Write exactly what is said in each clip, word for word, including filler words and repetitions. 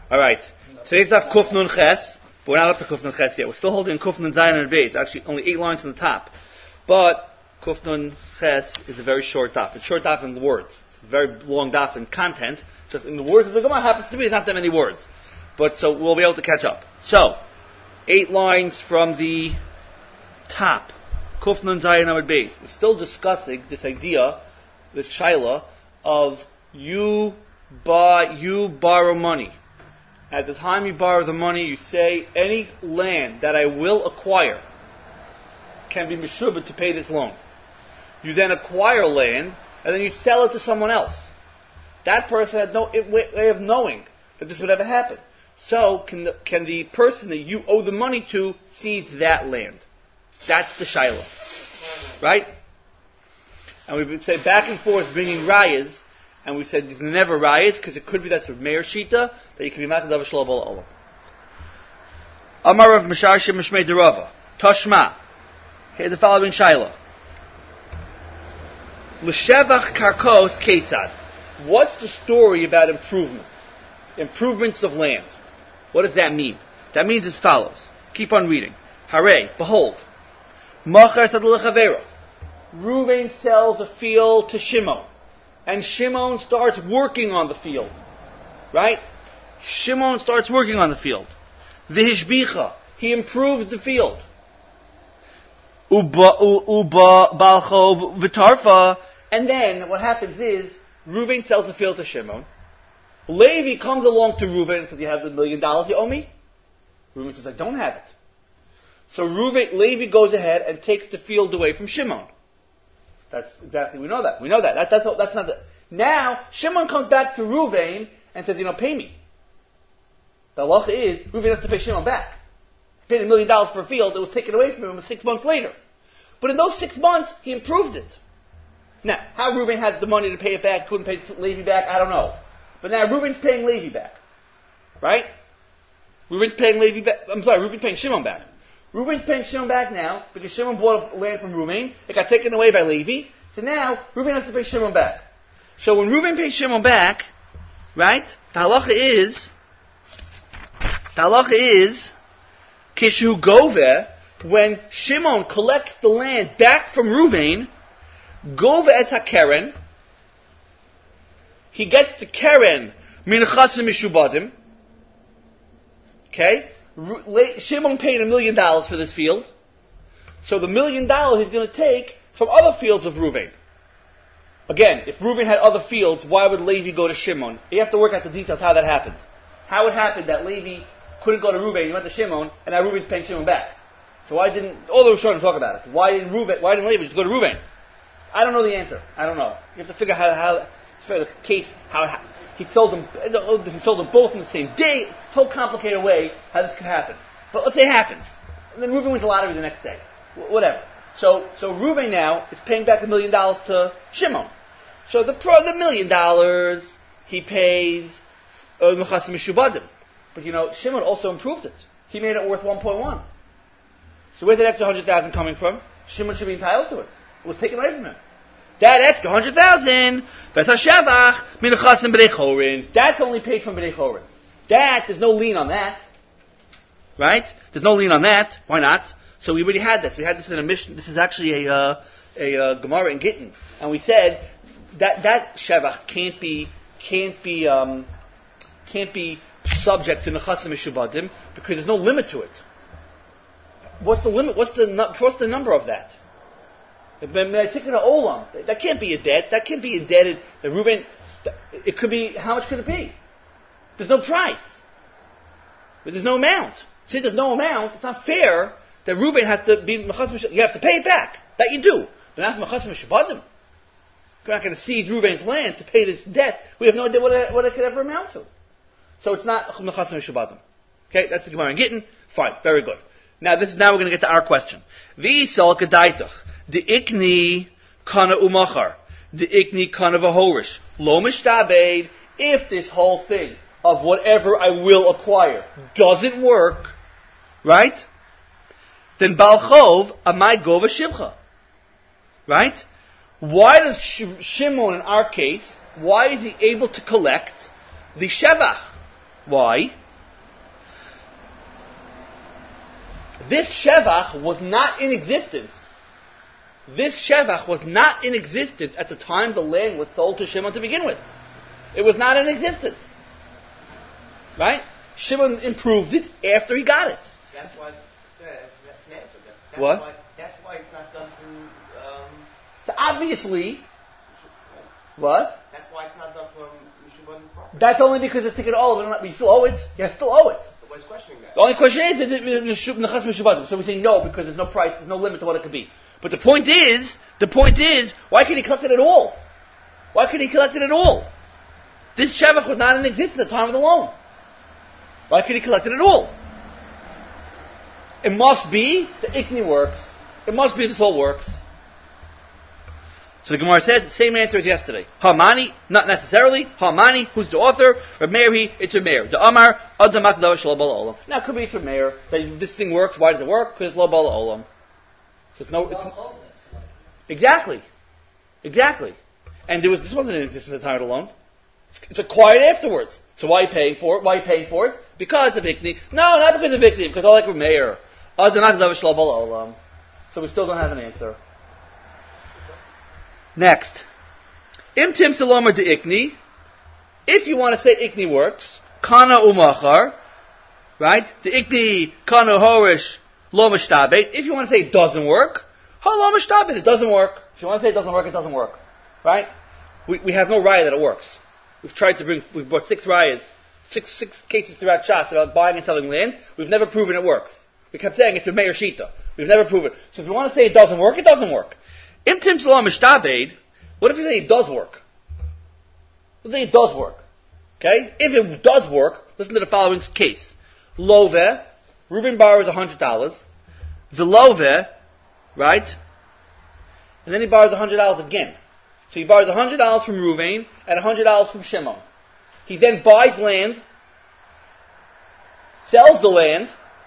Alright. Today's daf Kuf Nun Ches, but we're not up to Kuf Nun Ches yet. We're still holding Kuf Nun Zayin and Beis. Actually, only eight lines on the top. But Kuf Nun Ches is a very short daf. It's short daf in the words. It's a very long daf in content. Just in the words of the Gemara happens to be not that many words. But so we'll be able to catch up. So, eight lines from the top. Kuf Nun Zayin and Beis. We're still discussing this idea, this shaila, of you buy, you borrow money. At the time you borrow the money, you say, any land that I will acquire can be meshubed to pay this loan. You then acquire land, and then you sell it to someone else. That person had no way of knowing that this would ever happen. So, can the, can the person that you owe the money to seize that land? That's the shaila. Right? And we've said back and forth bringing rayas, and we said these are never rayas, because it could be that's a Meir Shita, that you can be matadav shalom olam. Amar of Mesharshem Mishmei Derava. Toshma. Here's the following shaila. L'shevach karkos ketzad. What's the story about improvements? Improvements of land. What does that mean? That means as follows. Keep on reading. Hare, behold. Machar sadul lechavero. Reuven sells a field to Shimon. And Shimon starts working on the field. Right? Shimon starts working on the field. Vihishbicha. He improves the field. Uba, uba, balchov, vitarfa. And then what happens is, Reuven sells the field to Shimon. Levi comes along to Reuven because you have the million dollars you owe me. Reuven says, I don't have it. So Reuven, Levi goes ahead and takes the field away from Shimon. That's exactly, we know that. We know that. that that's, that's not the... Now, Shimon comes back to Reuven and says, you know, pay me. The halacha is, Reuven has to pay Shimon back. He paid a million dollars for a field that was taken away from him six months later. But in those six months, he improved it. Now, how Reuven has the money to pay it back, couldn't pay Levi back, I don't know. But now Reuven's paying Levi back. Right? Reuven's paying Levi back. I'm sorry, Reuven's paying Shimon back. Reuven's paying Shimon back now because Shimon bought land from Reuven. It got taken away by Levi. So now Reuven has to pay Shimon back. So when Reuven pays Shimon back, right, the halacha is, the halacha is, Kishu Gove, when Shimon collects the land back from Reuven, Gove et HaKeren, he gets the Keren, min chasim mishubadim, okay? Shimon paid a million dollars for this field. So the million dollars he's going to take from other fields of Reuven. Again, if Reuven had other fields, why would Levi go to Shimon? You have to work out the details how that happened. How it happened that Levi couldn't go to Reuven, he went to Shimon, and now Reuven's paying Shimon back. So why didn't, all the Rishonim talk about it. Why didn't Reuven, why didn't Levi just go to Reuven? I don't know the answer. I don't know. You have to figure out how, how for the case, how it happened. He sold them. He sold them both in the same day. It's a whole complicated way how this could happen. But let's say it happens, and then Reuven wins the lottery the next day. W- whatever. So, so Reuven now is paying back a million dollars to Shimon. So the pro, the million dollars he pays mechasim mishubadim. But you know, Shimon also improved it. He made it worth one point one. So where's that extra hundred thousand coming from? Shimon should be entitled to it. It was taken away from him. That extra hundred thousand, that's only paid from B'nei Chorin. That, there's no lien on that. Right? There's no lien on that. Why not? So we already had this. We had this in a mission. This is actually a, uh, a, uh, Gemara in Gittin. And we said that, that Shevach can't be, can't be, um, can't be subject to Nechasim Mishubadim because there's no limit to it. What's the limit? What's the, what's the number of that? When I take it to Olam, that can't be a debt. That can't be indebted. The Reuven, it could be, how much could it be? There's no price. But there's no amount. See, there's no amount. It's not fair that Reuven has to be, you have to pay it back. That you do. But not Mechasim Shabbatim. You're not going to seize Reuven's land to pay this debt. We have no idea what it, what it could ever amount to. So it's not Mechasim Shabbatim. Okay, that's the Gemara in Gittin. Fine, very good. Now this is, now we're going to get to our question. V'isal kadaitach. The ikni kana umachar. The ikni kana v'horish. Lo mishtabed. If this whole thing of whatever I will acquire doesn't work, right? Then balchov amai go v'shivcha. Right? Why does Shimon in our case, why is he able to collect the shevach? Why? This Shevach was not in existence. This Shevach was not in existence at the time the land was sold to Shimon to begin with. It was not in existence. Right? Shimon improved it after he got it. That's why, that's, that's an answer. That's What? Why, that's why it's not done through, um... So obviously, what? That's why it's not done from Mishubon property. That's only because it's taken all of it. We still owe it. You still owe it. Nobody's questioning that. The only question is, is it Nechas Mishubadim? So we say no because there's no price, there's no limit to what it could be. But the point is, the point is, why can he collect it at all? Why can he collect it at all? This Shevach was not in existence at the time of the loan. Why can he collect it at all? It must be the Ikni works. It must be this whole works. So the Gemara says the same answer as yesterday. Hamani, not necessarily. Hamani, who's the author? Reb Meir, he, it's Reb Meir. The Amar, Adam Akdav Shalom Olam. Now it could be it's Reb Meir. That this thing works. Why does it work? Because it's Lo Bala Olam. So it's no. It's, exactly, exactly. And there was this wasn't in existence at the time of the loan. It's, it's acquired afterwards. So why are you paying for it? Why are you paying for it? Because of Ikni. No, not because of Ikni. Because I like Reb Meir. Adam Akdav Shalom Olam. So we still don't have an answer. Next, Imtim Salomar de Ikni. If you want to say Ikni works, Kana Umachar, right? The Ikni Kana Horish Lo Mishtabet. If you want to say it doesn't work, Ha Lo Mishtabet, it doesn't work. If you want to say it doesn't work, it doesn't work, right? We we have no raya that it works. We've tried to bring, we've brought six rayas, six six cases throughout Shas about buying and selling land. We've never proven it works. We kept saying it's a Meir Shita. We've never proven it. So if you want to say it doesn't work, it doesn't work. Imtim Salam Mishtabed, what if you say it does work? Let's say it does work. Okay? If it does work, listen to the following case. Love, Reuben borrows one hundred dollars. Velove, right? And then he borrows one hundred dollars again. So he borrows one hundred dollars from Reuven and one hundred dollars from Shimon. He then buys land, sells the land,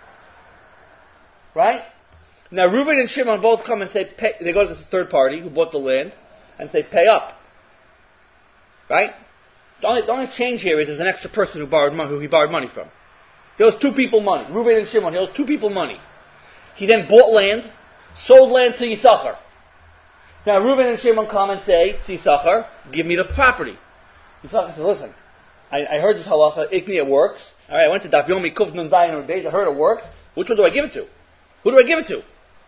right? Now Reuven and Shimon both come and say, pay, they go to this third party who bought the land and say, pay up. Right? The only, the only change here is there's an extra person who borrowed money, who he borrowed money from. He owes two people money. Reuven and Shimon, he owes two people money. He then bought land, sold land to Yisachar. Now Reuven and Shimon come and say to Yisachar, give me the property. Yisachar says, listen, I, I heard this halacha, Ikni, it works. Alright, I went to Daf Yomi Kuf Nun Zayin days, I heard it works. Which one do I give it to? Who do I give it to?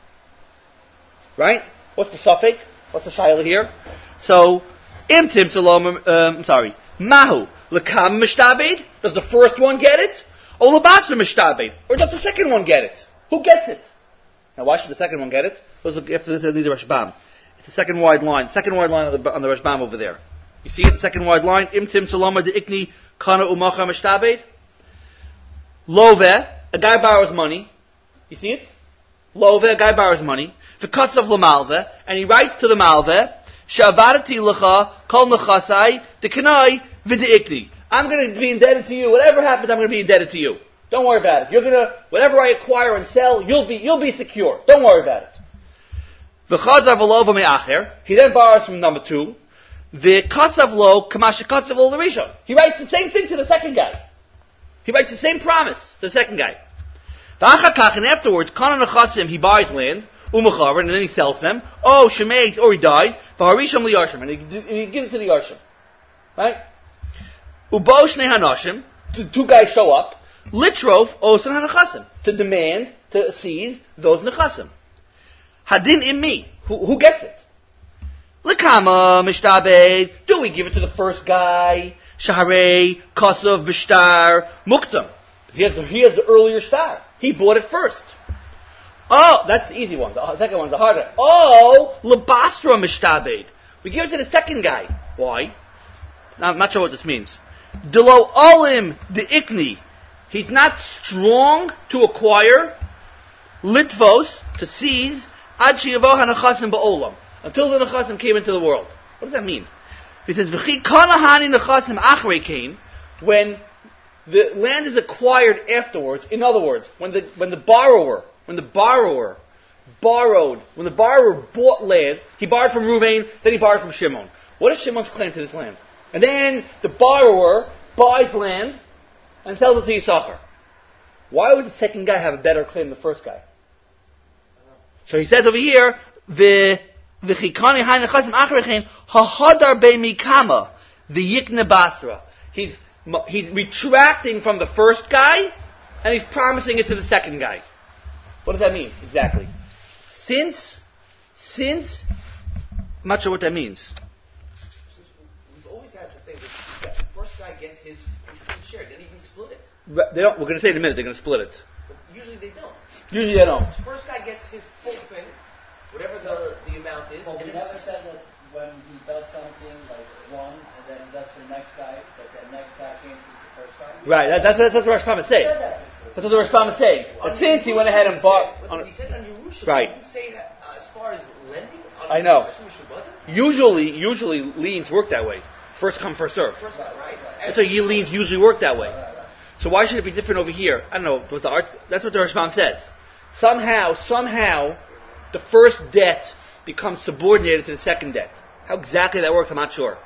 Right? What's the suffix? What's the shayla here? So, imtim salom, um, sorry, mahu, lekam mishtabed? Does the first one get it? Or lebasa mishtabed? Or does the second one get it? Who gets it? Now, why should the second one get it? Let's look after this, the Rashbam. It's the second wide line, second wide line on the, on the Rashbam over there. You see it, the second wide line, imtim salom de ikni kana umacha mishtabed? Love, a guy borrows money. You see it? Love, a guy borrows money. The cuts of Lamalve, and he writes to the Malve, Shavarati lecha kol nechasai dekanai v'deikni. I'm going to be indebted to you. Whatever happens, I'm going to be indebted to you. Don't worry about it. You're going to, whatever I acquire and sell, you'll be, you'll be secure. Don't worry about it. V'chazav lo v'me'acher. He then borrows from number two. V'kasav lo kamash kasav lo l'rishon. He writes the same thing to the second guy. He writes the same promise to the second guy. V'achakach, and afterwards, kana nechasim, he buys land. Umachavar, and then he sells them. Oh, Shemei, or he dies. V'harisham liyarshim, and he, and he gives it to the Yarshim. Right? Ubo shnei hanashim, two guys show up. Litrof osan hanachasim, to demand, to seize those nechasim. Hadin immi, who, who gets it? Lekama mishtabed, do we give it to the first guy? Shaharei, kasav, bishtar, muktam. He has the, he has the earlier star. He bought it first. Oh, that's the easy one. The second one's the harder. Oh, lebasra mishtabed. We give it to the second guy. Why? Now, I'm not sure what this means. Delo olim de ikni. He's not strong to acquire. Litvos, to seize. Ad sheyavo hanachasim ba'olam. Until the nechasim came into the world. What does that mean? He says, v'chi kanahani nechasim achrei came, when the land is acquired afterwards. In other words, when the when the borrower When the borrower borrowed, when the borrower bought land, he borrowed from Reuven, then he borrowed from Shimon. What is Shimon's claim to this land? And then the borrower buys land and sells it to Yisachar. Why would the second guy have a better claim than the first guy? So he says over here, the v'chikani ha'nechasim achrechein ha'hadar be'mikama v'yikne basra. He's he's retracting from the first guy, and he's promising it to the second guy. What does that mean exactly? Since since I'm not sure what that means. We've always had the thing that the first guy gets his, his share. They don't even split it. They don't. We're going to say in a minute they're going to split it. But usually they don't. Usually they don't. The first guy gets his full thing, whatever the, the amount is. Well, and we then never said that when he does something like one, and then he does for the next guy, that the next guy cancels the first guy. Right. That, that's, that's that's what Rashbam is saying. That's what the Rashbam is saying. But since he went ahead and bought, Said, on, he said on Yerusha, right. He didn't say that uh, as far as lending. On I know. Mishubada. Usually, usually liens work that way. First come, first serve. First, right, right. That's how liens usually work that way. Right, right, right. So why should it be different over here? I don't know. What the art, that's what the Rashbam says. Somehow, somehow, the first debt becomes subordinated to the second debt. How exactly that works, I'm not sure.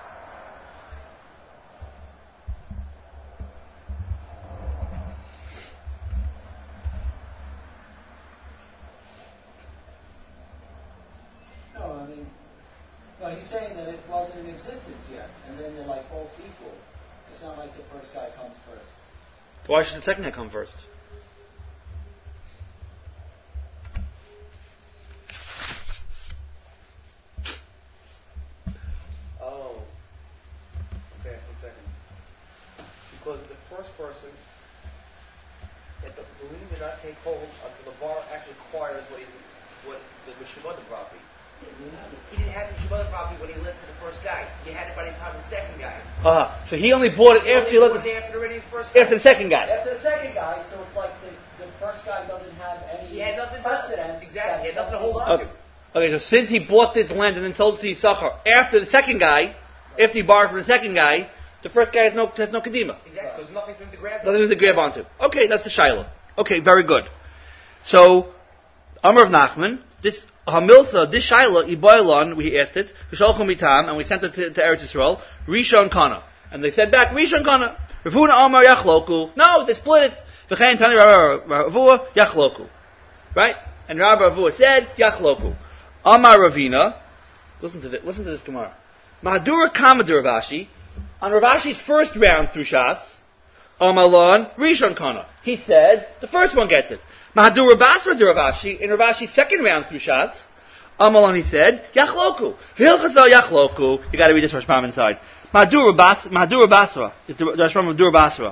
No, I mean, no, he's saying that it wasn't in existence yet, and then they're like both equal. It's not like the first guy comes first. Why should the second guy come first? Oh. Okay, one second. Because the first person, that the, the lien did not take hold until the bar actually acquires what he's, what the Mishubada property. He didn't have the Mishubada property when he lent to the first guy. He had it by the time of the second guy. Uh-huh. So he only bought it after he He left bought it after already the first guy. after the second guy. After the second guy, so it's like the, the first guy doesn't have any He had nothing to, precedence. exactly. He had that nothing to hold something- on to. Okay, so since he bought this land and then sold it to Yisachar after the second guy, after he borrowed from the second guy, the first guy has no has no kedima. Exactly. There's nothing for him to grab. Nothing to grab onto. Okay, that's the Shiloh. Okay, very good. So, Amar of Nachman, this Hamilsa, this Shiloh, Iboilon, we asked it, Vishalchum Mitam, and we sent it to, to Eretz Yisrael, Rishon Kana. And they said back, Rishon Kana. Ravuna Amar Yachloku. No, they split it. V'chein Tani Ravua Yachloku. Right? And Rabbi Ravua said, Yachloku. Amar Ravina, listen to this, listen to this Gemara. Mahadura Kamadur Ravashi, on Ravashi's first round through Shas, Amalon Rishon Kana. He said, the first one gets it. Mahadura Basra de Ravashi, in Ravashi's second round through Shas, Amalon he said, Yachloku. V'hilchasal Yachloku. You gotta read this Rashbam inside. Mahadura Bas, Mahadura Basra. It's the Rashbam of Dur Basra.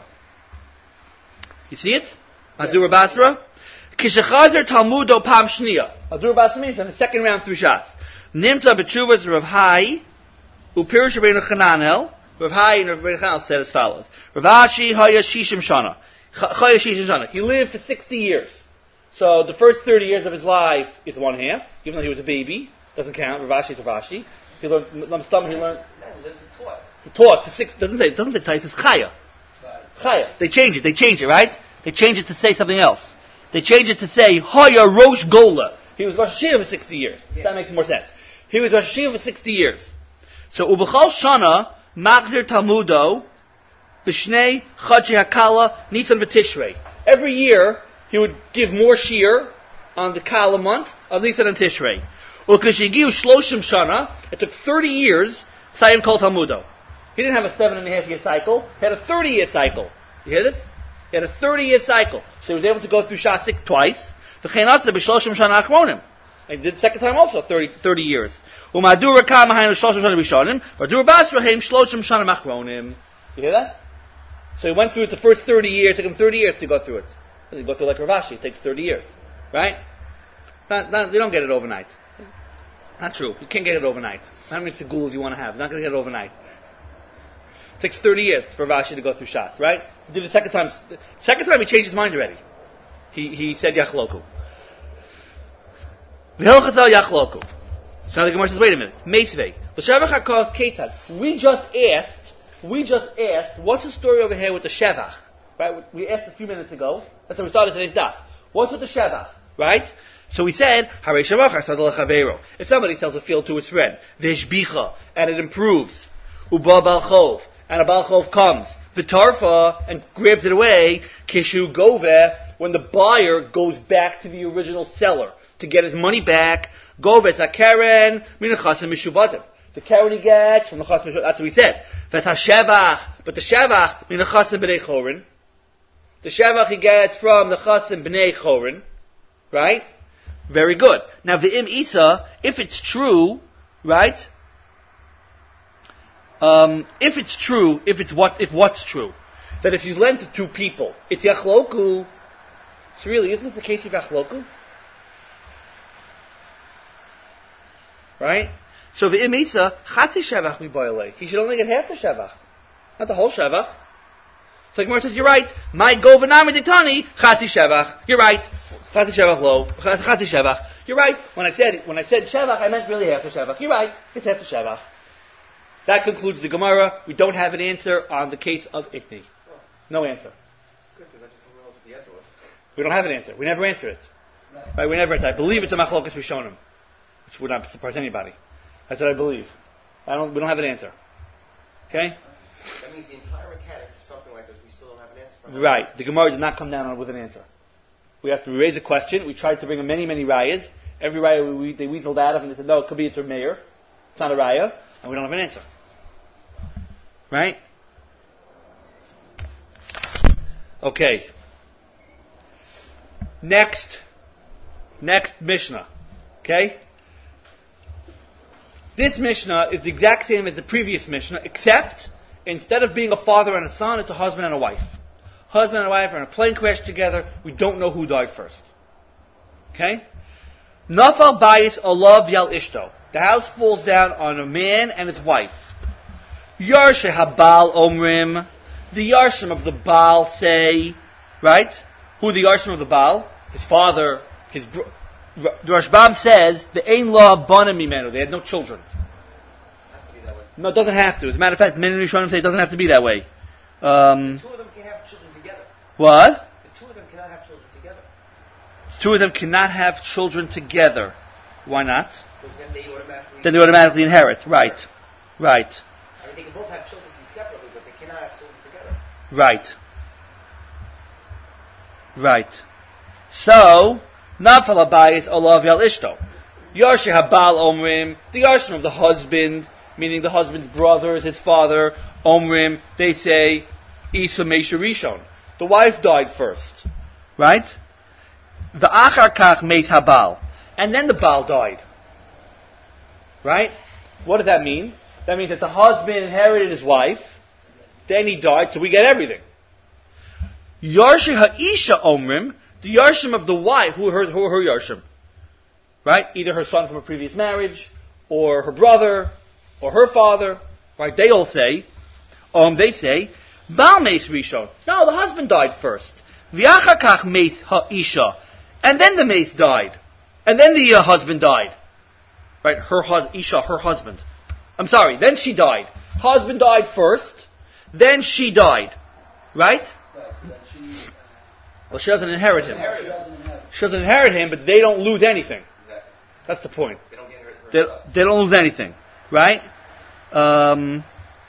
You see it? Mahadura Basra? Kishachazer Talmudo Pam Shnia. Adur Bas means on the second round through Shas. Nimta B'Tshuvas Rav Hai, Upirush Rabbeinu Chananel. Rav Hai and Rav Rabbeinu Chananel said as follows: Rav Ashi Haya Shishim Shana. Chaya Shishim Shana. He lived for sixty years. So the first thirty years of his life is one half, even though he was a baby. Doesn't count. Rav Ashi is Rav Ashi. He learned Lamstam. He learned. He lived and taught. He taught for six. Doesn't say. Doesn't say Tais. It's Chaya. Chaya. They change it. They change it. Right? They change it to say something else. They changed it to say, Hoya Rosh Gola. He was Rosh Hashanah for sixty years. Yeah. That makes more sense. He was Rosh Hashanah for sixty years. So, Ubechal Shana, Magzir Talmudo, B'Shnei Chachi Hakala, Nisan V'Tishrei. Every year, he would give more shear on the Kala month of Nisan and Tishrei. Ukashigiu Shloshim Shana, it took thirty years, Sayan Kol Talmudo. He didn't have a seven and a half year cycle, he had a thirty year cycle. You hear this? He had a thirty-year cycle, so he was able to go through Shas six twice. And he did the second time also, thirty, thirty years. You hear that? So he went through it the first thirty years, it took him thirty years to go through it. He go through like Ravashi, it takes thirty years. Right? Not, not, you don't get it overnight. Not true. You can't get it overnight. How many segulas you want to have? You're not going to get it overnight. It takes thirty years for Ravashi to go through Shas, right? He did it the second time. Second time he changed his mind already. He he said Yachloku. V'hilchasal Yachloku. So now the Gemara says, wait a minute. Meisvei. L'shavach hakos ketzad. We just asked, we just asked, what's the story over here with the Shevach? Right? We asked a few minutes ago. That's how we started today's daf. What's with the Shevach? Right? So we said, Harei Shevach Asadal Chavero. If somebody sells a field to his friend, Veshbicha, and it improves, Uba Balchov, and a Balchov comes, V'tarfa, and grabs it away, Kishu Gove, when the buyer goes back to the original seller to get his money back. Govetz HaKeren min Nechasim Mishuvatim. The keren he gets from the Nechasim Mishuvatim. That's what we said. Ves HaShevach, but the Shevach min Nechasim B'nei Chorin. The Shevach he gets from the Nechasim B'nei Chorin. Right? Very good. Now, V'im Isa, if it's true, right? Um, if it's true, if it's what, if what's true, that if you lend to two people, it's Yachloku. So really, isn't it the case of Yachloku? Right? So V'im Isa, Chatzi Shevach mibayalei. He should only get half the Shevach, not the whole Shevach. So Gemara says, you're right. My go v'nami ditani Chatzi Shevach. You're right. Chatzi Shevach lo. Chatzi Shevach. You're right. When I said when I said Shevach, I meant really half the Shevach. You're right. It's half the Shevach. That concludes the Gemara. We don't have an answer on the case of Ikni. Oh. No answer. Good, because I just didn't know what the answer was. We don't have an answer. We never answer it. Right. Right? We never answer. I believe it's a Machlokas Rishonim, which would not surprise anybody. That's what I believe. I don't. We don't have an answer. Okay. That means the entire mechanics of something like this, we still don't have an answer for. Right. The Gemara did not come down on with an answer. We have to raise a question. We tried to bring many, many rayas. Every raya we, they weaseled out of, and they said, no, it could be it's a mayor. It's not a raya, and we don't have an answer. Right? Okay. Next. Next Mishnah. Okay? This Mishnah is the exact same as the previous Mishnah, except instead of being a father and a son, it's a husband and a wife. Husband and wife are in a plane crash together. We don't know who died first. Okay? Nafal bayis alav yal ishto. The house falls down on a man and his wife. Yarshe habal omrim. The Yarshim of the Baal say, right? Who are the Yarshim of the Baal? His father, his bro- the Rashbam says, the Ein Law Banim Mimenu. They had no children. It has to be that way. No, it doesn't have to. As a matter of fact, many Rishonim say it doesn't have to be that way. Um, The two of them can have children together. what? The two of them cannot have children together. The two of them cannot have children together. Why not? Because then they automatically... Then they automatically inherit. Right. Right. I mean, they can both have children separately, but they cannot have children together. Right. Right. So, Nafal Abayis Olav Yal Ishto. Yarshi Habal Omrim, the Yarshim of the husband, meaning the husband's brothers, his father, Omrim, they say, Isa Meisha Rishon. The wife died first. Right? The Achar Kach Meis Habal. And then the Baal died. Right? What does that mean? That means that the husband inherited his wife, then he died, so we get everything. Yarshi Ha'isha Omrim, the Yarshim of the wife, who are her, who are her Yarshim? Right? Either her son from a previous marriage, or her brother, or her father. Right? They all say, um, they say, Baal Meis Rishon. No, the husband died first. V'achar kach Meis Ha'isha. And then the Meis died. And then the uh, husband died. Right? Her hus- Isha, her husband. I'm sorry, then she died. Husband died first, then she died. Right? Right, so that she... Uh, Well, she doesn't inherit him. she doesn't inherit. She doesn't inherit him, but they don't lose anything. Exactly. That's the point. They don't get her, her They, stuff. they don't lose anything. Right? Um,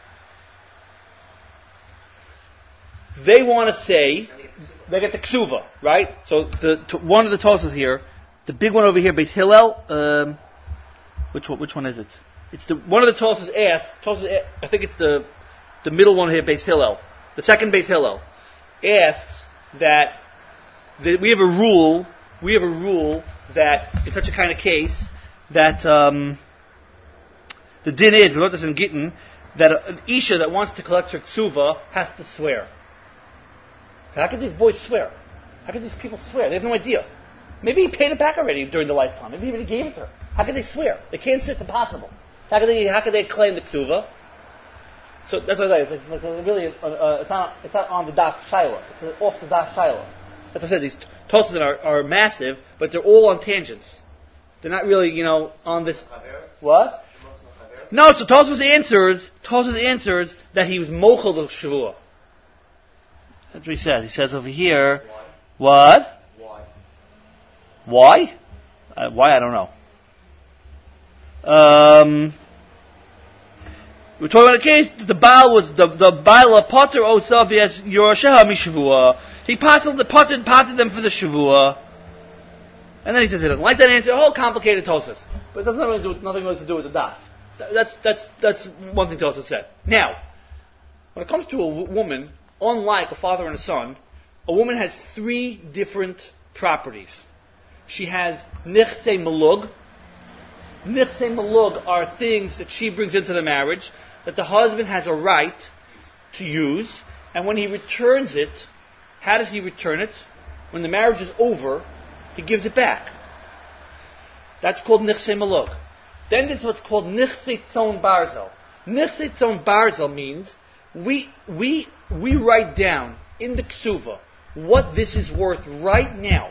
they want to say, And they get the super. they get the ksuva, right? So the t- one of the tosas here, the big one over here, Beis Hillel, um, which one, which one is it? It's the one of the tosas asked, tosas, a- I think it's the the middle one here, Beis Hillel. The second Beis Hillel asks that, that we have a rule, we have a rule that in such a kind of case that um, the din is, we wrote this in Gittin, that an Isha that wants to collect her ksuva has to swear. How could these boys swear? How could these people swear? They have no idea. Maybe he paid it back already during the lifetime. Maybe even he gave it to her. How could they swear? They can't swear. It's impossible. How could they? How could they claim the ksuva? So that's what I say. It's like a really. Uh, uh, it's not. It's not on the daf shaila. It's uh, off the daf shaila. As I said, these tosas are, are massive, but they're all on tangents. They're not really, you know, on this. What? No. So Tosfos answers. Tosfos answers that he was mochel the shavua. That's what he says. He says over here. Why? What? Why? Why? Uh, why? I don't know. Um, we're talking about a case that the Baal was the the Baal Potter Osav as Yorosheha Mishavua. He potted the potted potted them for the Shavua, And then he says he doesn't like that answer. A whole complicated Tosas. But it doesn't really do, nothing really to do with the daf. That's, that's, that's one thing Tosas said. Now, when it comes to a w- woman, unlike a father and a son, a woman has three different properties. She has nichse malug. Nichse malug are things that she brings into the marriage that the husband has a right to use, and when he returns it, how does he return it? When the marriage is over, he gives it back. That's called nichse malug. Then there's what's called nichse tzon barzel. Nichse tzon barzel means we we we write down in the ksuva what this is worth right now.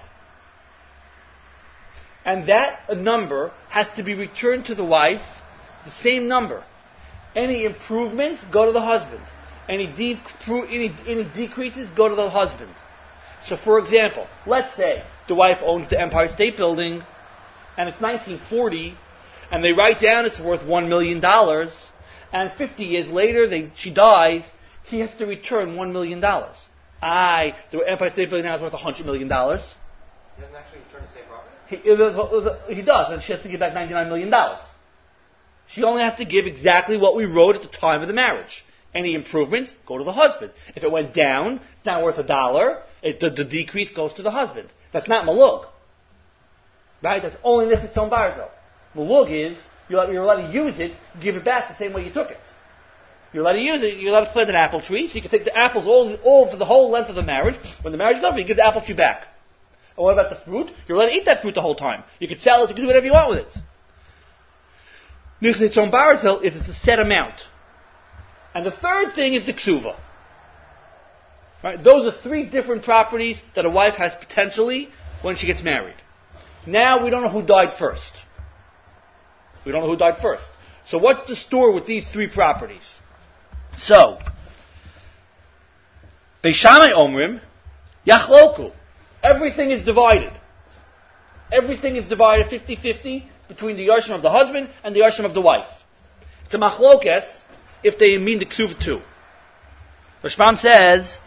And that number has to be returned to the wife, the same number. Any improvements go to the husband. Any, de- any, any decreases go to the husband. So for example, let's say the wife owns the Empire State Building and it's nineteen forty and they write down it's worth one million dollars and fifty years later they, she dies, he has to return one million dollars. Aye, the Empire State Building now is worth one hundred million dollars. He doesn't actually return the same property? He, he does, and she has to give back ninety-nine million dollars. She only has to give exactly what we wrote at the time of the marriage. Any improvements go to the husband. If it went down, it's not worth a dollar. It, the, the decrease goes to the husband. That's not malug. Right? That's only nichse barzel. Malug is, you're, you're allowed to use it, give it back the same way you took it. You're allowed to use it, you're allowed to plant an apple tree, so you can take the apples all, all for the whole length of the marriage. When the marriage is over, you give the apple tree back. And what about the fruit? You're allowed to eat that fruit the whole time. You can sell it, you can do whatever you want with it. Nichse tzon barzel is it's a set amount. And the third thing is the ksuva. Right? Those are three different properties that a wife has potentially when she gets married. Now we don't know who died first. We don't know who died first. So what's the story with these three properties? So, Beis Shammai Omrim, Yachloku. Everything is divided. Everything is divided fifty-fifty between the Yarshim of the husband and the Yarshim of the wife. It's a machlokes if they mean the ksuv too. Rashbam says,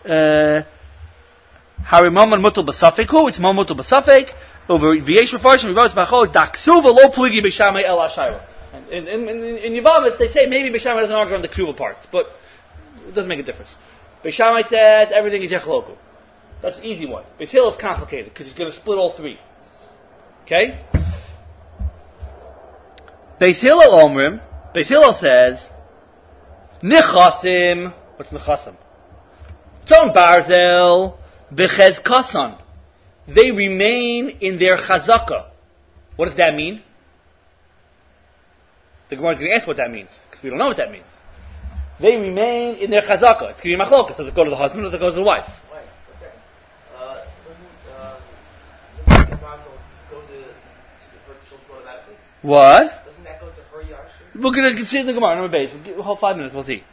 Harimam and mutal basafik. It's mam mutal basafik. Over v'yesh mefarshim v'yavos b'achol da ksuva lo pligi Beis Shammai el hashayra. In in in, in Yavamis they say maybe Beis Shammai doesn't argue on the ksuva part, but it doesn't make a difference. Beis Shammai says everything is yachloku. That's an easy one. Beis Hillel is complicated because he's going to split all three. Okay? Beis Hillel Omrim, Beis Hillel says, Nichasim, what's Nichasim? Tzon Barzel, B'chezkasan. They remain in their chazaka. What does that mean? The Gemara is going to ask what that means, because we don't know what that means. They remain in their chazaka. It's going to be machlokas. Does it go to the husband or does it go to the wife? Wait, one second. Uh, doesn't, uh, doesn't the Barzel go to, to her children automatically? What? Doesn't that go to her Yarshim? We're going to see in the Gemara, number base. We'll hold five minutes, we'll see.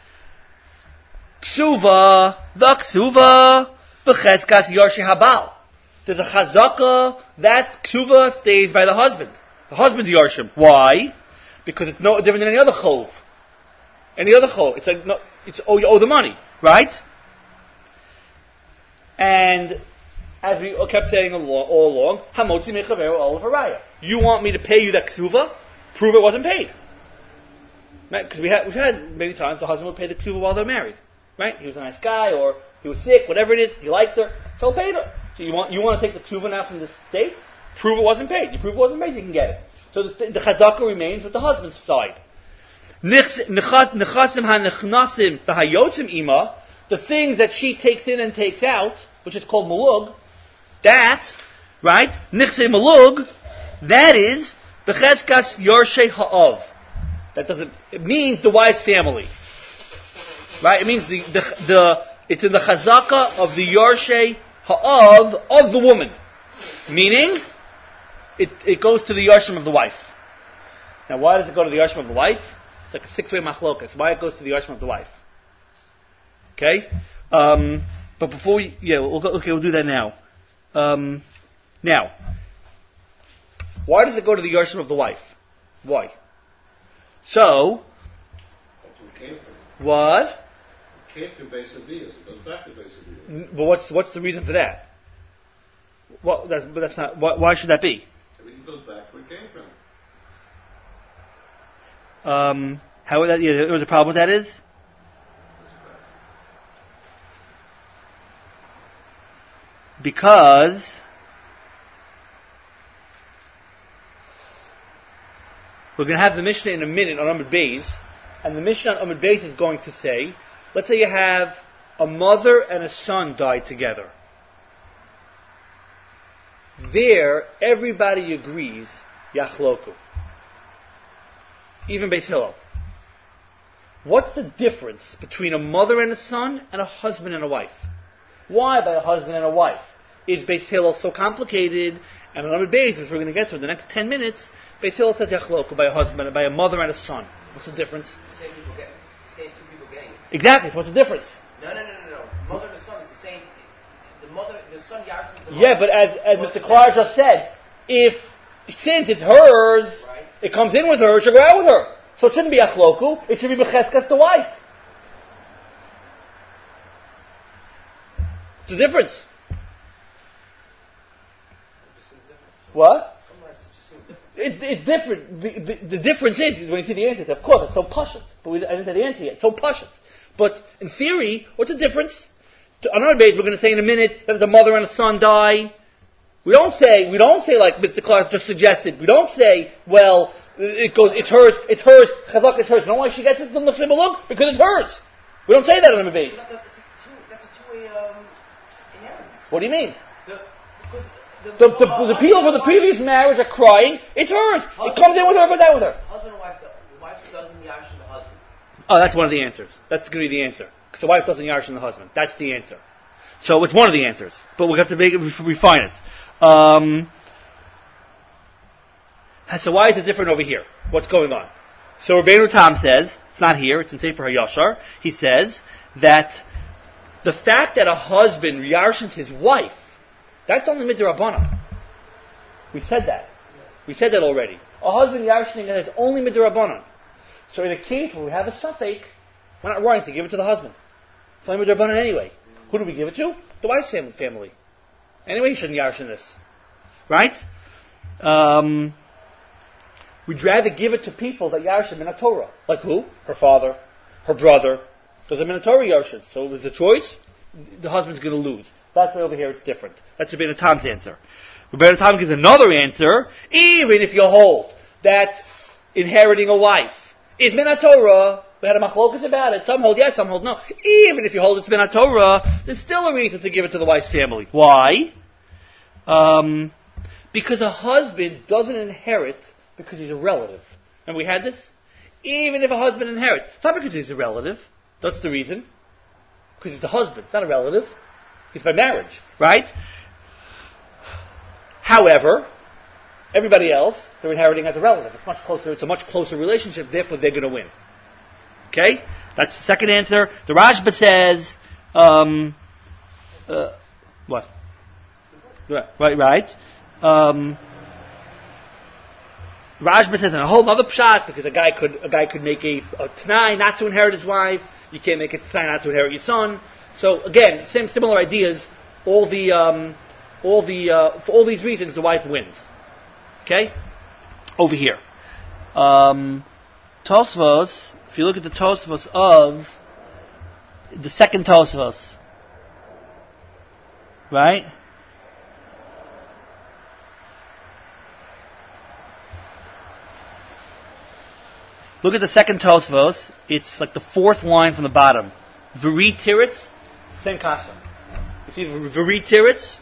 Ksuva, the ksuva, b'cheskas Yarshi Habal. There's a chazaka, that ksuva stays by the husband. The husband's Yarshim. Why? Because it's no different than any other chov. Any other chov. It's like, no, it's, oh, you owe the money, right? And, as we kept saying all along, all along Hamotzi mechaveru olav haraya. You want me to pay you that ksuva? Prove it wasn't paid. Right? Because we had, we've had many times the husband would pay the ksuva while they're married. Right? He was a nice guy, or he was sick, whatever it is, he liked her, so he paid her. So you want, you want to take the ksuva now from the state? Prove it wasn't paid. You prove it wasn't paid, you can get it. So the, the chazaka remains with the husband's side. The things that she takes in and takes out, which is called malug, that, right, nichse malug, that is b'cheskas yarshei ha'av. That doesn't, it means the wife's family. Right? It means the, the, the it's in the chazaka of the yarshei ha'av of the woman. Meaning, it, it goes to the yarshim of the wife. Now why does it go to the yarshim of the wife? It's like a six-way machlokas. Why it goes to the yarshim of the wife? Okay? Um, but before we, yeah, we'll go, okay, we'll do that now. Um, now, why does it go to the yarshim of the wife? Why? So, what? It came through Beis Avias. It goes back to Beis Avias. But what's what's the reason for that? Well, that's, but that's not. Why, why should that be? Everything goes back to where it came from. Um, how would that? Yeah, there was a problem with that is. Because we're going to have the Mishnah in a minute on Amud Beis, and the Mishnah on Amud Beis is going to say, let's say you have a mother and a son died together. There, everybody agrees, Yachloku. Even Beis Hillel. What's the difference between a mother and a son and a husband and a wife? Why by a husband and a wife? Is Beis Hillel so complicated? And on Amud Beis, which we're going to get to in the next ten minutes, Beis Hillel says Yachloku by a husband, by a mother and a son. What's the difference? It's the same people getting. It's the same two people getting it. Exactly. So what's the difference? No, no, no, no, no. Mother and the son is the same. The mother, the son yards the mother. Yeah, but as as Mister Clark just said, if since it's hers, right. It comes in with her, it should go out with her. So it shouldn't be Yachloku. It should be Becheskas the wife. It's a difference. It just seems different. What? Sometimes it just seems different. It's it's different. The, the, the difference is when you see the answer. Of course, it's so pashut. But we, I didn't say the answer yet. It's so pashut. But in theory, what's the difference? To, on our base, we're going to say in a minute that the mother and a son die. We don't say we don't say like Mister Clark just suggested. We don't say, well, it goes. It's hers. It's hers. Chazak, it's hers. You know why she gets it? Look, because it's hers. We don't say that on our base. That's a, it's a two, that's a two-way um, inheritance. What do you mean? The, because the, The, the, the, the people from the previous marriage are crying. It's hers. It comes in with her, goes out with her. Husband and wife, the, the wife doesn't yarshin the husband. Oh, that's one of the answers. That's going to be the answer. Because the wife doesn't yarshin the husband. That's the answer. So it's one of the answers. But we have to make it, refine it. Um, so why is it different over here? What's going on? So Rabbeinu Tam says, it's not here, it's in Sefer HaYashar, he says that the fact that a husband yarshins his wife, that's only midrabanan. We said that. We said that already. A husband yarshining is only midrabanan. So in a case where we have a suffix, we're not running to give it to the husband. It's only midrabanan anyway. Who do we give it to? The wife's family. Anyway, he shouldn't yarshin this. Right? Um, we'd rather give it to people that yarshin in a Torah. Like who? Her father, her brother. Because I'm in a Torah yarshin. So if there's a choice, the husband's going to lose. That's why over here it's different. That's Rabbeinu Tam's answer. Rabbeinu Tam gives another answer. Even if you hold that inheriting a wife is min Torah, we had a machlokas about it. Some hold yes, some hold no. Even if you hold it's min Torah, there's still a reason to give it to the wife's family. Why? Um, because a husband doesn't inherit because he's a relative. And we had this? Even if a husband inherits. It's not because he's a relative. That's the reason. Because he's the husband. It's not a relative. He's by marriage. Right? However, everybody else, they're inheriting as a relative. It's much closer. It's a much closer relationship. Therefore, they're going to win. Okay? That's the second answer. The Rashba says, um, uh, what? Right, right, right. Um, Rashba says in a whole other pshat, because a guy could a guy could make a, a t'nai not to inherit his wife. You can't make a t'nai not to inherit your son. So again, same similar ideas. All the um, all the uh, for all these reasons, the wife wins. Okay, over here, um, Tosfos. If you look at the Tosfos of the second Tosfos, right? Look at the second Tosfos. It's like the fourth line from the bottom. V'ri tiritz, same kasha. You see v'ri tiritz?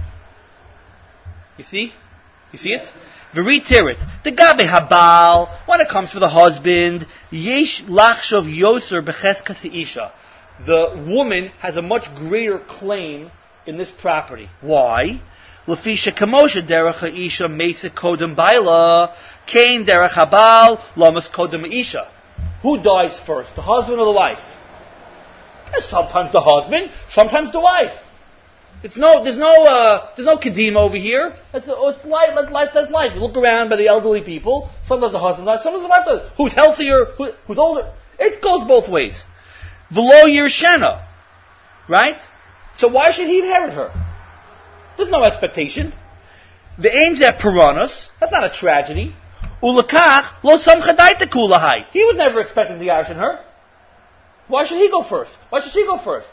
You see? You see it? V'ri tiritz. The gabe habal. When it comes for the husband, yesh lachshov yoser becheskas isha. The woman has a much greater claim in this property. Why? Lefisha kamosha derech ha'isha mesa kodem baila, kain derech habal lamas kodem isha. Who dies first, the husband or the wife? Sometimes the husband, sometimes the wife. It's no, there's no, uh, there's no kedima over here. It's, it's life, life, that's life. You look around by the elderly people. Sometimes the husband dies, sometimes the wife dies. Who's healthier? Who, who's older? It goes both ways. V'lo yirshena, right? So why should he inherit her? There's no expectation. The aims at Piranus, that's not a tragedy. Ulakach lo samcha daita kulahai. He was never expecting the Irish in her. Why should he go first? Why should she go first?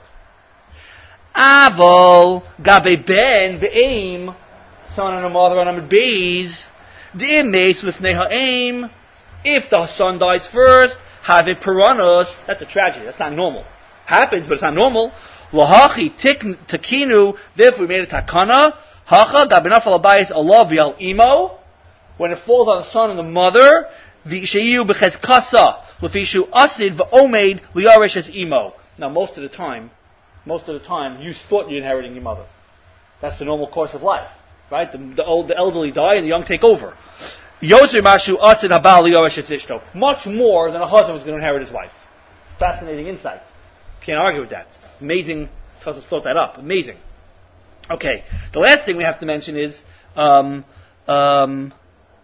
Avol gabe ben the aim, son and a mother on a bees. The imace with neha aim. If the son dies first, have a Piranus. That's a tragedy. That's not normal. Happens, but it's not normal. Lahachi takinu. Therefore, we made a takana. Hacha gabinafal abayis alav yal imo. When it falls on the son and the mother, v'sheyu b'chezkasa l'fishu asid v'omeid liyaresh as imo. Now, most of the time, most of the time, you thought you're inheriting your mother. That's the normal course of life, right? The, the old, the elderly die and the young take over. Yoser mashu asid habal liyaresh as ishto. Much more than a husband was going to inherit his wife. Fascinating insight. Can't argue with that. Amazing. Tosfos thought that up. Amazing. Okay. The last thing we have to mention is. Um, um,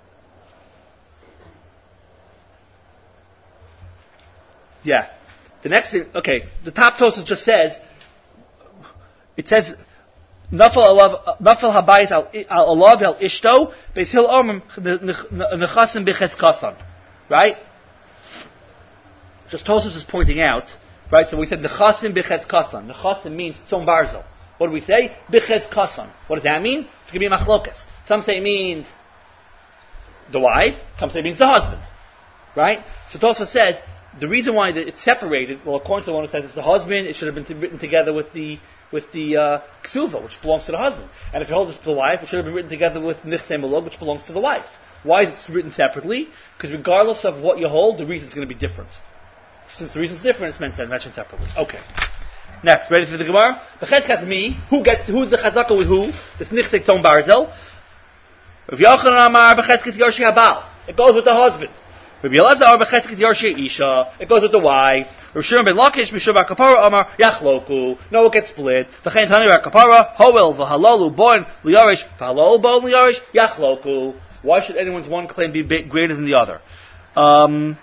Yeah. The next thing, okay, the top Tosfos just says, it says, Nafal habayis al alav al ishto, beis hil omim nechasim b'chezkasan. Right? Just Tosfos is pointing out, right, so we said nechasim b'chezkasan. Nechasim means tzon barzel. What do we say? B'chezkasan. What does that mean? It's going to be machlokas. Some say it means the wife, some say it means the husband. Right? So Tosfos says, the reason why it's separated, well, according to the one who says it's the husband, it should have been t- written together with the with the uh, ksuva, which belongs to the husband. And if you hold this to the wife, it should have been written together with nichsei malug, which belongs to the wife. Why is it written separately? Because regardless of what you hold, the reason is going to be different. Since the reason is different, it's meant to mention separately. Okay. Next, ready for the Gemara? The cheshkas me. Who gets? Who's the chazaka with who? This nichsei tzon barzel. Rav Yochanan Amar b'cheskes Yoshi Habal. It goes with the husband. Rabbi Elazar b'cheskes Yoshi Isha. It goes with the wife. Rav Shimon ben Lakish Mishur bar Kapara Amar Yachloku. No, it gets split. V'chein Tani bar Kapara Hoel v'Halalu born Liyaresh v'Halalu born Liyaresh Yachloku. Why should anyone's one claim be big, greater than the other? Um,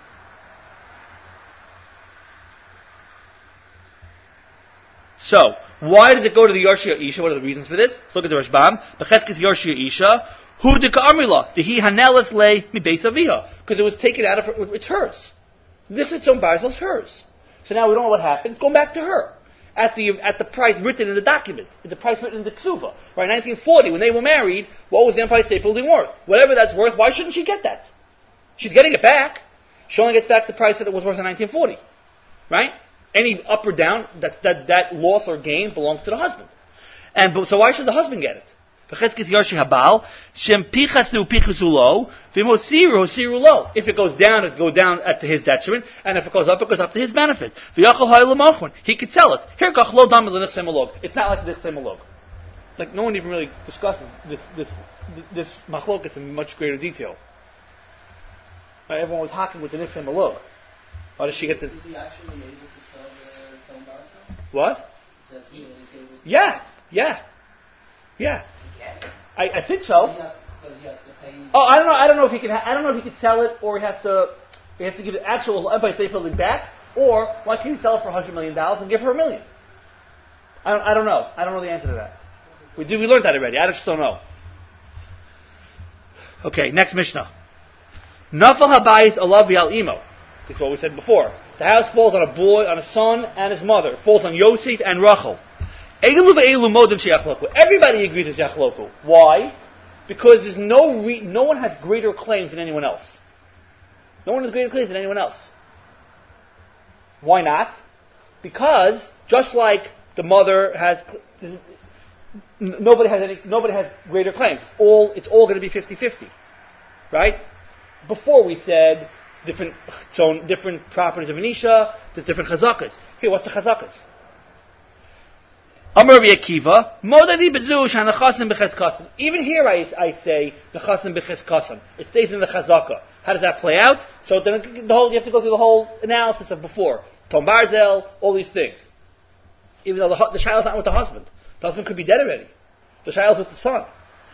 so, why does it go to the Yoshi Isha? What are the reasons for this? Look at the Rashbam. B'cheskes Yoshi Isha. Who did Ka'amrila? Did he hanelas lay mi beis aviha? Because it was taken out of her. It's hers. This is tzon barzel is hers. So now we don't know what happened. It's going back to her at the at the price written in the document. It's the price written in the ksuva. Right, nineteen forty when they were married. What was the Empire State Building worth? Whatever that's worth. Why shouldn't she get that? She's getting it back. She only gets back the price that it was worth in nineteen forty. Right? Any up or down, that's that that loss or gain belongs to the husband. And so why should the husband get it? If it goes down, it goes down at to his detriment, and if it goes up, it goes up to his benefit. He could sell it. It's not like the nichsei malug. Like no one even really discusses this this this machlokas in much greater detail. Right, everyone was hacking with the nichsei malug. How does she get the? Is he actually able to sell the tzon barzel? What? Says he is able to Yeah, yeah, yeah. I, I think so. He has, but he has to pay. Oh, I don't know. I don't know if he can. Ha- I don't know if he can sell it, or he has to. He has to give the actual Empire State Building back, or why can't he sell it for a hundred million dollars and give her a million? I don't. I don't know. I don't know the answer to that. We do. We learned that already. I just don't know. Okay. Next Mishnah. Nafal habayis alav yal imo. This is what we said before. The house falls on a boy, on a son, and his mother. It falls on Yosef and Rachel. Everybody agrees it's Yachloku. Why? Because there's no re- no one has greater claims than anyone else. No one has greater claims than anyone else. Why not? Because just like the mother has, nobody has any, nobody has greater claims. It's all it's all going to be fifty-fifty, right? Before we said different so different properties of an isha, there's different chazakas. Here, what's the chazakas? Amar Rabbi Akiva, Modadi bezu shanachasim b'chezkasim. Even here I, I say nechasim b'chezkasim. It stays in the chazaka. How does that play out? So then the whole you have to go through the whole analysis of before. Tom Barzel, all these things. Even though the, the child's not with the husband. The husband could be dead already. The child's with the son.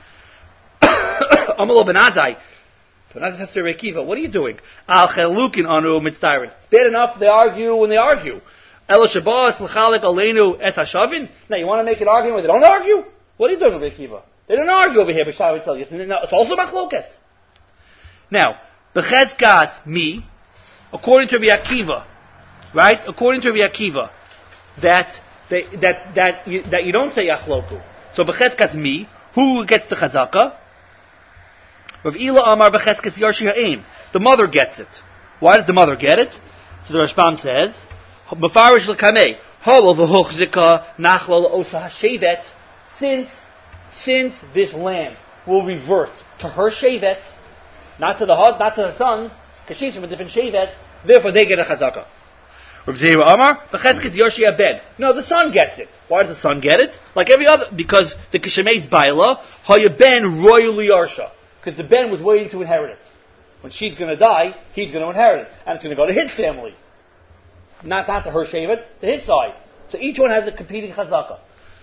Amalo ben Azai. Ben Azai says to Rabbi Akiva, what are you doing? Al chelukin anu mitzdarin. It's bad enough they argue when they argue. Now you want to make an argument where they don't argue? What are you doing, Rabbi Akiva? They don't argue over here, B'Shai will tell you. It's also machlokas. Now, B'chezkas mi, according to Rabbi Akiva, right? According to Rabbi Akiva, that they, that that you, that you don't say yachloku. So B'chezkas mi, who gets the chazaka? Rav Ila Amar B'chezkas Yarshi Ha'im. The mother gets it. Why does the mother get it? So the Rashbam says, Mefarish l'kamei, ha'ol v'hoch zika nachlo l'osa ha'shevet, since, since this land will revert to her shevet, not to the hus- not to the sons, because she's from a different shevet, therefore they get a chazaka. Rav Zera Amar, B'chezkas Yarshi Abed. No, the son gets it. Why does the son get it? Like every other, because the Kisheme's Baila, ha'ya ben royally Yarsha. Because the Ben was waiting to inherit it. When she's going to die, he's going to inherit it. And it's going to go to his family. Not, not to her shevet, to his side. So each one has a competing chazaka.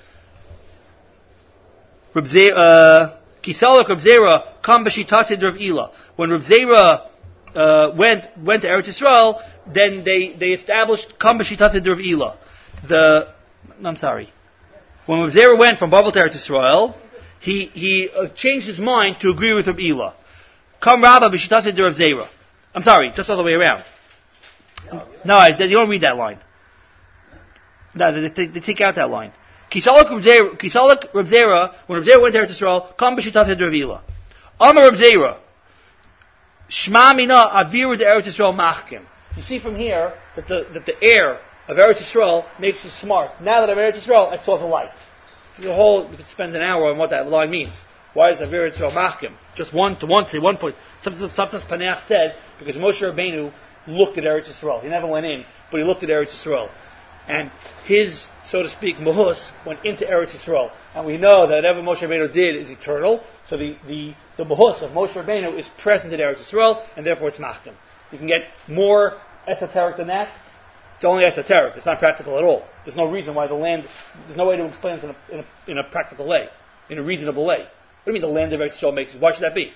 Reb Zera, Kisalak Reb Zera, Kam B'shitasid Rav Ila. When Reb Zera uh, went went to Eretz Yisrael, then they, they established Kam B'shitasid Rav Ila. The, I'm sorry. When Reb Zera went from Babel to Eretz Yisrael, He he uh, changed his mind to agree with Rabbi Ila. Come Rabba b'shitasid de Rav Zera. I'm sorry, just all the way around. No, I, you don't read that line. No, they, they, they take out that line. Kisalak Rav Zera, when Rav Zera went to Eretz Yisrael, come b'shitasid de Rav Ila. Amar Rav Zera, Shma mina aviru de Eretz Yisrael machkim. You see from here that the that the heir of Eretz Yisrael makes you smart. Now that I'm Eretz Yisrael, I saw the light. The whole, we could spend an hour on what that line means. Why is Avir Yisrael Machkim? Just one to one, say one point. Sometimes, sometimes Paneach said, because Moshe Rabbeinu looked at Eretz Yisrael. He never went in, but he looked at Eretz Yisrael. And his, so to speak, Mahus went into Eretz Yisrael. And we know that whatever Moshe Rabbeinu did is eternal. So the, the, the Mahus of Moshe Rabbeinu is present in Eretz Yisrael, and therefore it's Machkim. You can get more esoteric than that. It's only esoteric. It's not practical at all. There's no reason why the land, there's no way to explain it in a, in a, in a practical way, in a reasonable way. What do you mean the land of Eretz Yisrael makes it? Why should that be?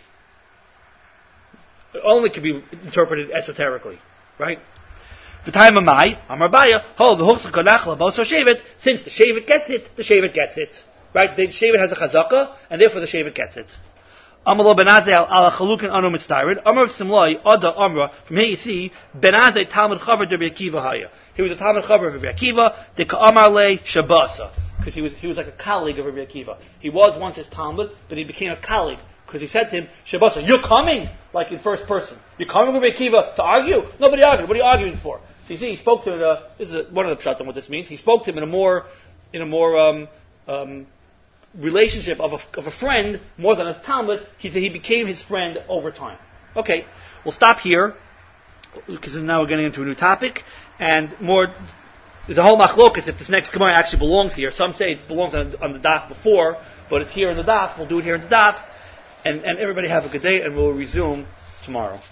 It only can be interpreted esoterically, right? The time of Mai, Amar Baya, hold the Hochsa Konachla, Boso Shevet, since the Shevet gets it, the Shevet gets it. Right? The Shevet has a chazaka, and therefore the Shevet gets it. Amalo Benazel ala Chalukin Anu Mitztairid, Amar Simloi, Oda Amra, from here you see, Benazel Talmud Chavar de Rabbi Akiva Haya. He was a Talmud Chavar of Rabbi Akiva, de Ka'amar Le Shabasa, because he was, he was like a colleague of Rabbi Akiva. He was once his Talmud, but he became a colleague, because he said to him, Shabasa, you're coming, like in first person. You're coming with Rabbi Akiva to argue? Nobody argued. What are you arguing for? So you see, he spoke to him, uh, this is a, one of the pshat on what this means, he spoke to him in a more, in a more, um, um, relationship of a, of a friend more than a Talmud. He he became his friend over time. Okay, we'll stop here because now we're getting into a new topic and more. There's a whole machlokas if this next Gemara actually belongs here. Some say it belongs on, on the daf before, but it's here in the daf. We'll do it here in the daf, and and everybody have a good day, and we'll resume tomorrow.